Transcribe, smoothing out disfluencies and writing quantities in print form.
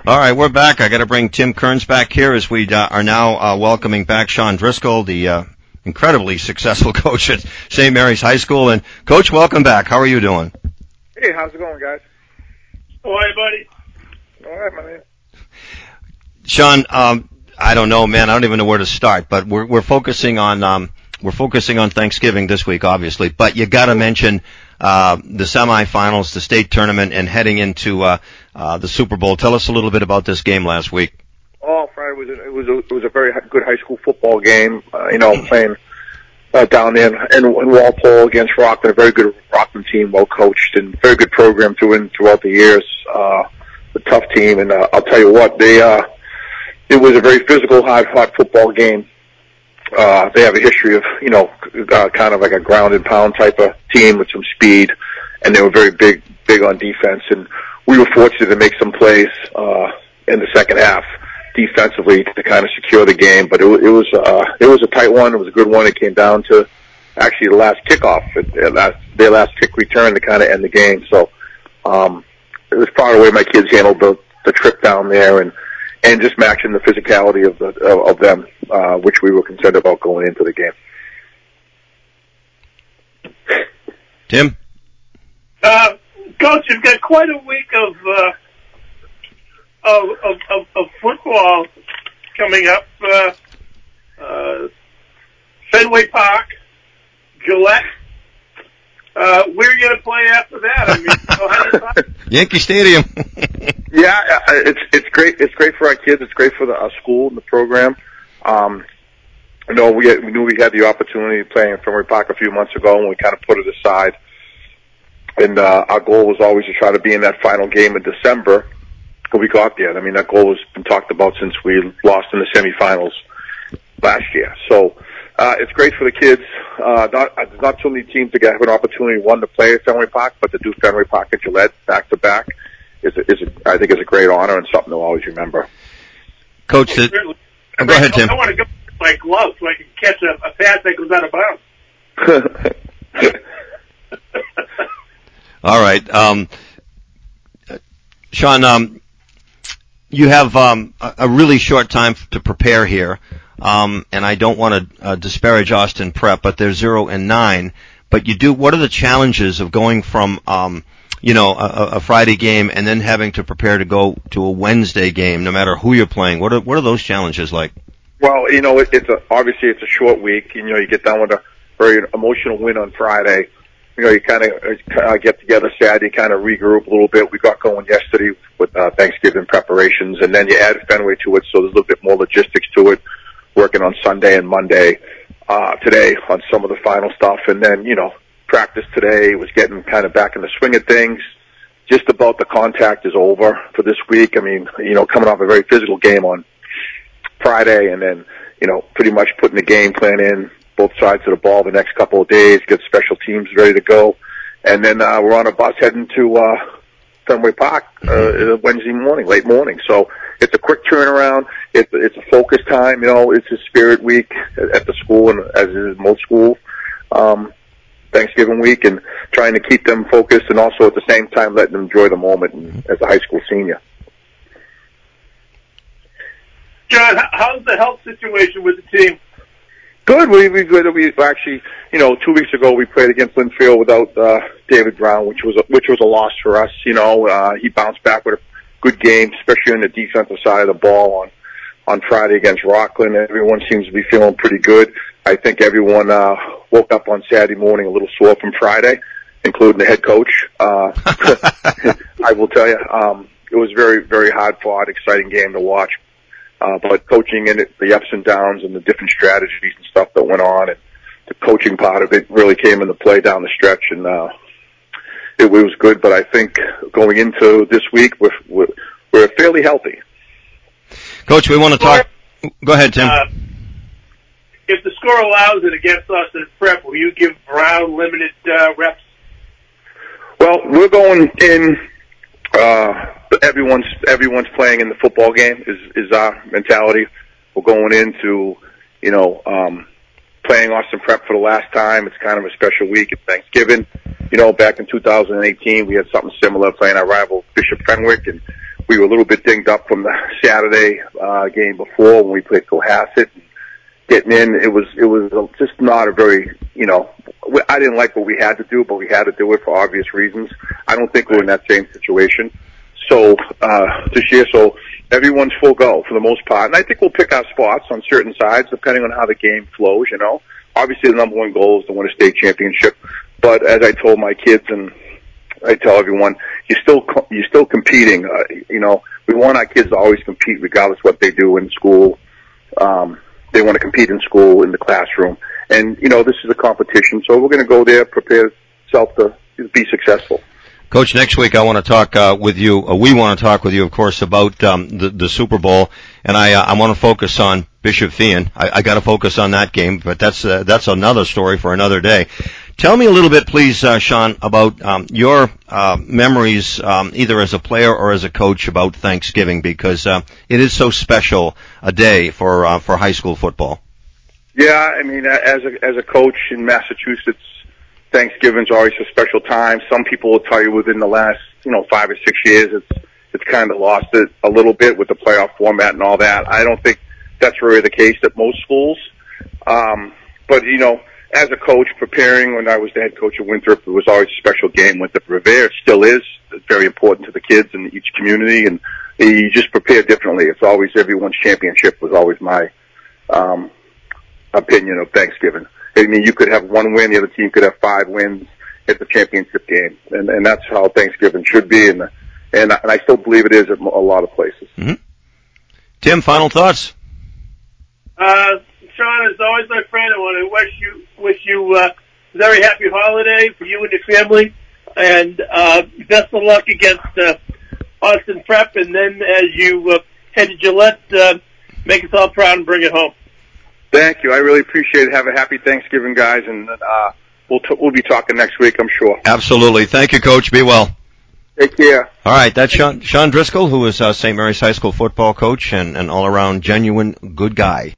All right, we're back. I got to bring Tim Kearns back here as we are now welcoming back Sean Driscoll, the incredibly successful coach at St. Mary's High School. And Coach, welcome back. How are you doing? Hey, how's it going, guys? All right, buddy. All right, my man. Sean, I don't know, man. I don't even know where to start. But we're focusing on Thanksgiving this week, obviously. But you got to mention the semifinals, the state tournament, and heading into the Super Bowl. Tell us a little bit about this game last week. Oh, Friday it was a very good high school football game. Playing down in Walpole against Rockland, a very good Rockland team, well coached, and very good program throughout the years. A tough team, and I'll tell you what, it was a very physical, hard-fought football game. They have a history of, kind of like a ground and pound type of team with some speed, and they were very big on defense. And we were fortunate to make some plays in the second half defensively to kind of secure the game. But it was a tight one. It was a good one. It came down to actually the last kickoff, their last kick return to kind of end the game. So it was part of the way my kids handled the trip down there, and just matching the physicality of them, which we were concerned about going into the game. Tim? Coach, you've got quite a week of football coming up. Fenway Park, Gillette. Where are you going to play after that? I mean, how do you talk? Yankee Stadium. Yeah, it's great. It's great for our kids. It's great for our school and the program. We knew we had the opportunity to play in Fenway Park a few months ago, and we kind of put it aside. And our goal was always to try to be in that final game in December. And we got there. I mean, that goal has been talked about since we lost in the semifinals last year. So it's great for the kids. There's not too many teams that have an opportunity, one, to play at Fenway Park, but to do Fenway Park and Gillette back to back I think is a great honor and something to always remember. Coach, go ahead, Tim. I want to go with my glove so I can catch a pass that goes out of bounds. All right. Sean, you have a really short time to prepare here, and I don't want to disparage Austin Prep, but they're 0-9. But you do. What are the challenges of going from a Friday game and then having to prepare to go to a Wednesday game, no matter who you're playing? What are those challenges like? Well, obviously it's a short week. You get done with a very emotional win on Friday. You kind of get together Saturday, kind of regroup a little bit. We got going yesterday with Thanksgiving preparations, and then you add Fenway to it, so there's a little bit more logistics to it. Working on Sunday and Monday today on some of the final stuff, and then practice today was getting kind of back in the swing of things. Just about the contact is over for this week. I mean, coming off a very physical game on Friday, and then pretty much putting the game plan in both sides of the ball the next couple of days, get special teams ready to go. And then we're on a bus heading to Fenway Park Wednesday morning, late morning. So it's a quick turnaround. It's a focus time. It's a spirit week at the school, and as it is most schools. Thanksgiving week, and trying to keep them focused, and also at the same time letting them enjoy the moment as a high school senior. John, how's the health situation with the team? Good. We actually, 2 weeks ago we played against Linfield without David Brown, which was a loss for us. He bounced back with a good game, especially on the defensive side of the ball on Friday against Rockland. Everyone seems to be feeling pretty good. I think everyone woke up on Saturday morning a little sore from Friday, including the head coach. I will tell you, it was very, very hard-fought, exciting game to watch. But coaching in it, the ups and downs and the different strategies and stuff that went on, and the coaching part of it really came into play down the stretch, and it was good. But I think going into this week, we're fairly healthy. Coach, we want to talk. Go ahead, Tim. If the score allows it against us in prep, will you give Brown limited reps? Well, we're going in. Everyone's playing in the football game is our mentality. We're going into playing Austin Prep for the last time. It's kind of a special week. It's Thanksgiving. Back in 2018, we had something similar playing our rival Bishop Fenwick, and we were a little bit dinged up from the Saturday game before when we played Cohasset. Getting in, it was just not a very, I didn't like what we had to do, but we had to do it for obvious reasons. I don't think we're in that same situation. So this year, so everyone's full go for the most part, and I think we'll pick our spots on certain sides depending on how the game flows. Obviously the number one goal is to win a state championship, but as I told my kids and I tell everyone, you're still competing. We want our kids to always compete regardless of what they do in school. They want to compete in school, in the classroom. And, this is a competition, so we're going to go there, prepare ourselves to be successful. Coach, next week I want to talk with you. We want to talk with you, of course, about the Super Bowl, and I want to focus on Bishop Feehan. I got to focus on that game, but that's another story for another day. Tell me a little bit, please, Sean, about your memories, either as a player or as a coach, about Thanksgiving, because it is so special a day for high school football. Yeah, I mean, as a coach in Massachusetts, Thanksgiving's always a special time. Some people will tell you within the last 5 or 6 years it's kind of lost it a little bit with the playoff format and all that. I don't think that's really the case at most schools. But as a coach, preparing when I was the head coach at Winthrop, it was always a special game. Winthrop Revere, it still is. It's very important to the kids in each community, and you just prepare differently. It's always everyone's championship was always my opinion of Thanksgiving. I mean, you could have one win, the other team could have 5 wins. It's a championship game, and that's how Thanksgiving should be, and I still believe it is at a lot of places. Mm-hmm. Tim, final thoughts? Sean, as always, my friend, I want to wish you a very happy holiday for you and your family, and best of luck against Austin Prep, and then as you head to Gillette, make us all proud and bring it home. Thank you. I really appreciate it. Have a happy Thanksgiving, guys, and we'll be talking next week, I'm sure. Absolutely. Thank you, Coach. Be well. Take care. All right, that's Sean Driscoll, who is St. Mary's High School football coach and all-around genuine good guy.